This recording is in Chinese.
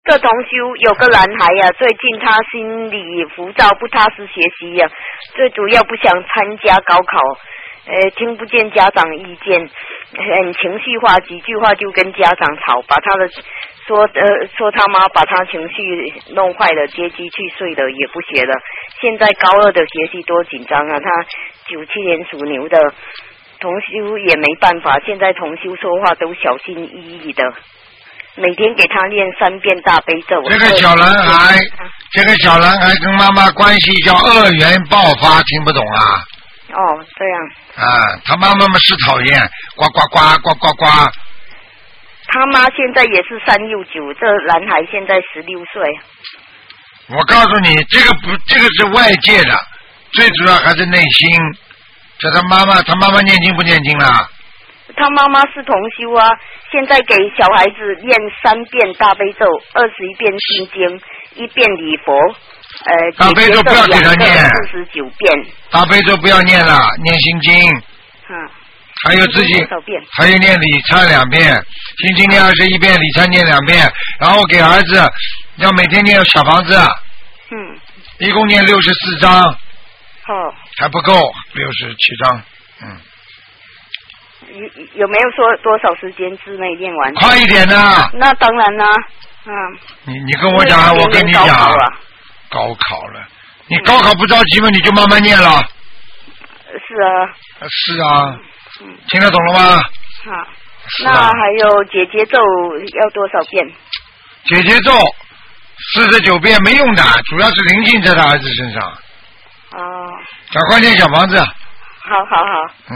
这同修有个男孩呀、最近他心里浮躁，不踏实学习呀、最主要不想参加高考，听不见家长意见，很情绪化，几句话就跟家长吵，把他的说他妈把他情绪弄坏了，接机去睡了，也不学了。现在高2的学习多紧张啊！他97年属牛的同修也没办法，现在同修说话都小心翼翼的，每天给他念3遍大悲咒。 这个小男孩跟妈妈关系叫恶缘爆发，听不懂啊？ 哦，这样。 啊，他妈妈是讨厌，呱呱呱呱呱呱。 他妈现在也是369，这男孩现在16岁。 我告诉你，这个是外界的，最主要还是内心。这他妈妈念经不念经啦？ 他妈妈是同修啊，现在给小孩子念3遍大悲咒，21遍心经，1遍礼佛， 大悲咒不要给他念 49遍。 大悲咒不要念了，念心经。还有自己，还有念礼忏2遍，心经念21遍，礼忏念2遍，然后给儿子要每天念小房子。一共念64章。还不够，67章。 有没有说多少时间之内念完？ 快一点呐！ 那当然啦， 你跟我讲，我跟你讲，高考了，你高考不着急吗？你就慢慢念了。是啊。听得懂了吗？ 好。那还有姐姐咒要多少遍？ 姐姐咒49遍没用的，主要是灵性在他儿子身上。赶快念小房子。 好。